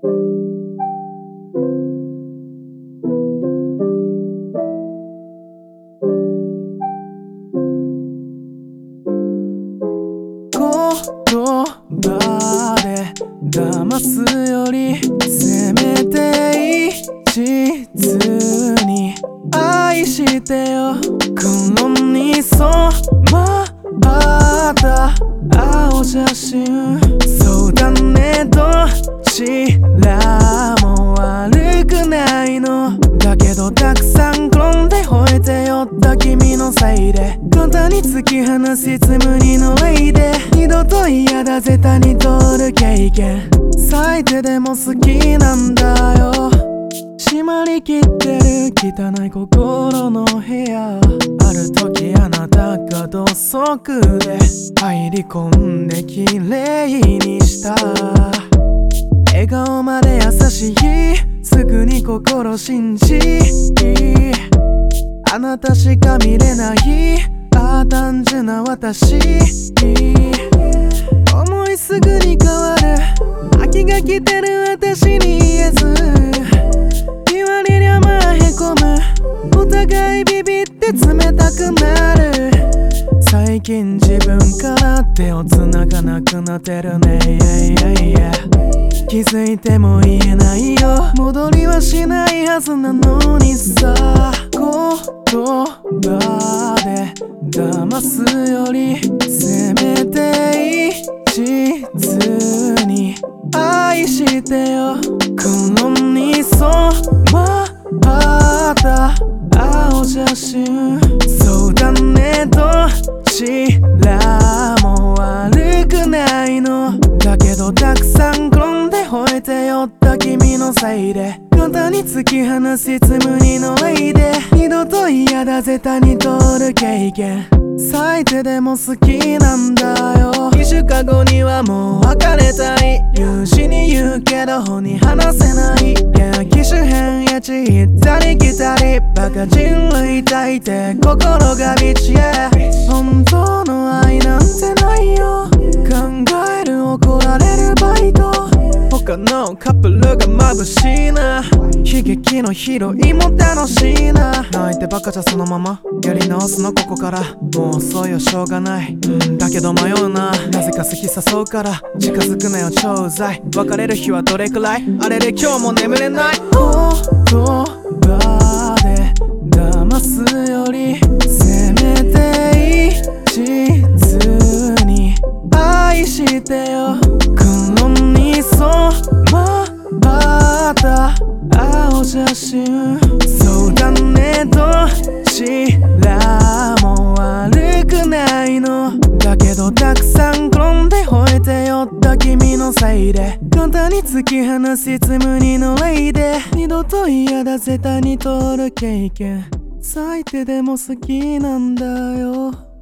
言葉で騙すよりせめて一途に愛してよ。黒に染まった青写真、そうだね、どちらも悪くないのだけど、たくさん転んで吠えて酔った君のせいで肩に突き放しつむりの上で、二度と嫌だ絶対に通る経験、最低でも好きなんだよ。閉まりきってる汚い心の部屋、ある時あなたが土足で入り込んで綺麗にした。笑顔まで優しい、すぐに心信じ、あなたしか見れない単純な私、思いすぐに変わる飽きが来てる私に言えず、言われりゃまあへこむ、お互いビビって冷たくなる。最近自分から手を繋がなくなってるね、気づいても言えないよ、戻りはしないはずなのにさ。言葉で騙すよりせめて一途に愛してよ。黒に染まった青写真、そうだね、どちらも悪くないのだけど、たくさん転んで吠えて酔った君のせいで肩に突き放しつむりの上で、二度と嫌だ絶対に通る経験、最低でも好きなんだよ。2週間後にはもう別れたい、有志に言うけど本に話せない。機種変やち行ったり来たり、バカ人類大抵心が道へ。本当の愛なんてないよ、考える怒られるバイト、他のカップルが眩しいな、悲劇のヒロインも楽しいな。泣いてばっかじゃそのままやり直すのここから、もう遅いよしょうがない、だけど迷うな、なぜか好き誘うから近づくなよ超うざい。別れる日はどれくらい、あれで今日も眠れない。言葉で騙すよりせめて一途に愛してよ。黒に染まった青写真、そうだね、どちらも悪くないのだけど、たくさん転んで吠えて酔った君のせいで肩に突き放しつむりの上で、二度と嫌だ絶対に通る経験、最低でも好きなんだよ。